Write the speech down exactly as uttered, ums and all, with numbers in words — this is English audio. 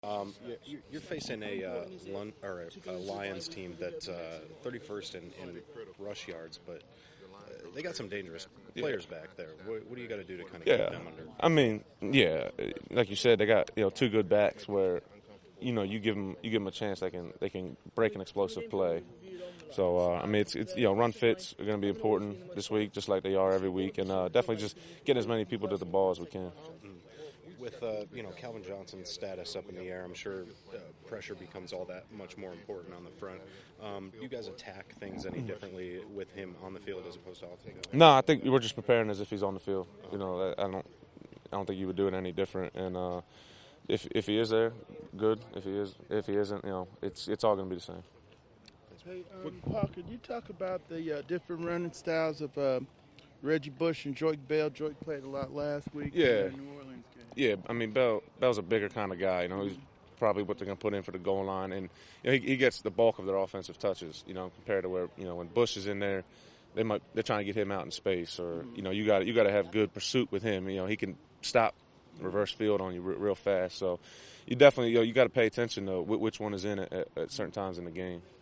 Um, you- you're facing a, uh, Lon- or a, a Lions team that's uh, thirty-first in, in rush yards, but uh, they got some dangerous Yeah. players back there. What, what do you got to do to kind of keep Yeah, them under? I mean, yeah, like you said, they got you know two good backs where, you know, you give them you give them a chance they can they can break an explosive play. So uh, I mean, it's it's you know run fits are going to be important this week, just like they are every week, and uh, definitely just getting as many people to the ball as we can. With uh, you know Calvin Johnson's status up in the air, I'm sure uh, pressure becomes all that much more important on the front. Um, do you guys attack things any differently with him on the field as opposed to off the field? No, I think we're just preparing as if he's on the field. You know, I I don't I don't think you would do it any different, and. Uh, If if he is there, good. If he is, if he isn't, you know, it's it's all going to be the same. Hey, um, Paul, could you talk about the uh, different running styles of uh, Reggie Bush and Joique Bell? Joique played a lot last week Yeah. in the New Orleans game. Yeah, I mean, Bell Bell's a bigger kind of guy. You know, he's probably what they're going to put in for the goal line, and you know, he, he gets the bulk of their offensive touches. You know, compared to where you know when Bush is in there, they might they're trying to get him out in space, or you know, you got you got to have good pursuit with him. You know, he can stop reverse field on you re- real fast. So you definitely you know you got to pay attention to wh- which one is in it at, at certain times in the game.